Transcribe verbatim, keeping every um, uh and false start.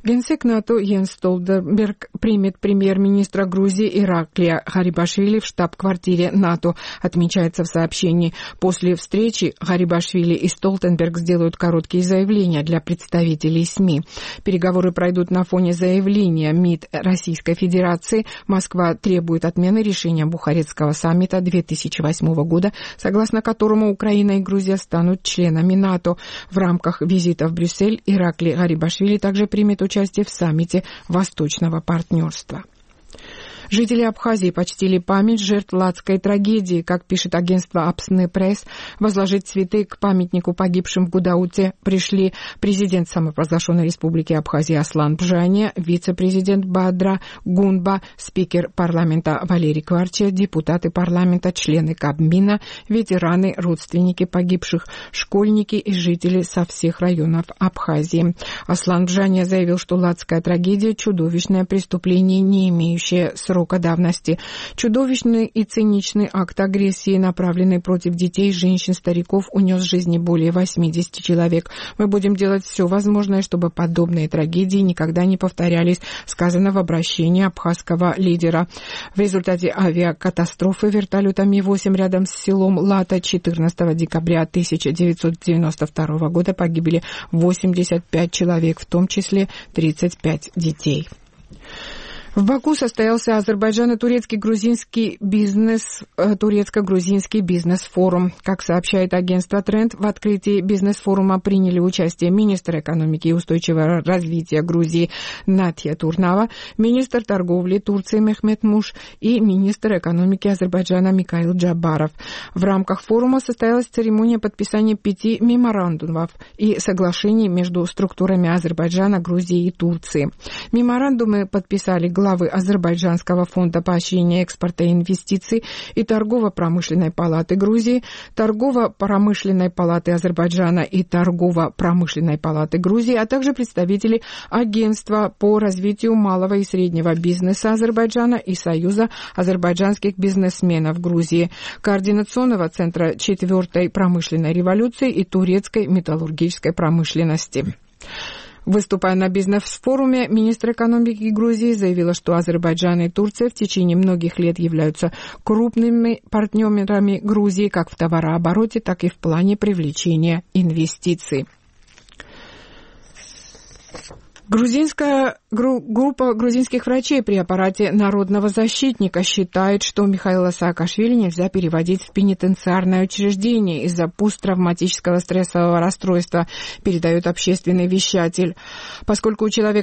Генсек НАТО Йенс Столтенберг примет премьер-министра Грузии Ираклия Гарибашвили в штаб-квартире НАТО, отмечается в сообщении. После встречи Гарибашвили и Столтенберг сделают короткие заявления для представителей СМИ. Переговоры пройдут на фоне заявления МИД Российской Федерации. Москва требует отмены решения Бухарестского саммита две тысячи восьмого года, согласно которому Украина и Грузия станут членами НАТО. В рамках визита в Брюссель Ираклий Гарибашвили также примет участие в саммите Восточного партнерства. Жители Абхазии почтили память жертв Ладской трагедии. Как пишет агентство Апсны Пресс, возложить цветы к памятнику погибшим в Гудауте пришли президент самопровозглашенной республики Абхазия Аслан Бжания, вице-президент Бадра Гунба, спикер парламента Валерий Кварча, депутаты парламента, члены Кабмина, ветераны, родственники погибших, школьники и жители со всех районов Абхазии. Аслан Бжания заявил, что Ладская трагедия – чудовищное преступление, не имеющее срока давности. Чудовищный и циничный акт агрессии, направленный против детей, женщин, стариков, унес жизни более восьмидесяти человек. Мы будем делать все возможное, чтобы подобные трагедии никогда не повторялись, сказано в обращении абхазского лидера. В результате авиакатастрофы вертолета Ми восемь рядом с селом Лата четырнадцатого декабря тысяча девятьсот девяносто второго года погибли восемьдесят пять человек, в том числе тридцать пять детей. В Баку состоялся азербайджано-турецкий грузинский бизнес, турецко-грузинский бизнес-форум. Как сообщает агентство Тренд, в открытии бизнес-форума приняли участие министр экономики и устойчивого развития Грузии Натья Турнава, министр торговли Турции Мехмет Муш и министр экономики Азербайджана Микаил Джабаров. В рамках форума состоялась церемония подписания пяти меморандумов и соглашений между структурами Азербайджана, Грузии и Турции. Меморандумы подписали главы Азербайджанского фонда поощрения экспорта и инвестиций и Торгово-промышленной палаты Грузии, Торгово-промышленной палаты Азербайджана и Торгово-промышленной палаты Грузии, а также представители Агентства по развитию малого и среднего бизнеса Азербайджана и Союза азербайджанских бизнесменов Грузии, Координационного центра четвертой промышленной революции и турецкой металлургической промышленности. Выступая на бизнес-форуме, министр экономики Грузии заявила, что Азербайджан и Турция в течение многих лет являются крупными партнерами Грузии как в товарообороте, так и в плане привлечения инвестиций. Грузинская гру, группа грузинских врачей при аппарате народного защитника считает, что Михаила Саакашвили нельзя переводить в пенитенциарное учреждение из-за посттравматического стрессового расстройства, передает общественный вещатель. Поскольку у человека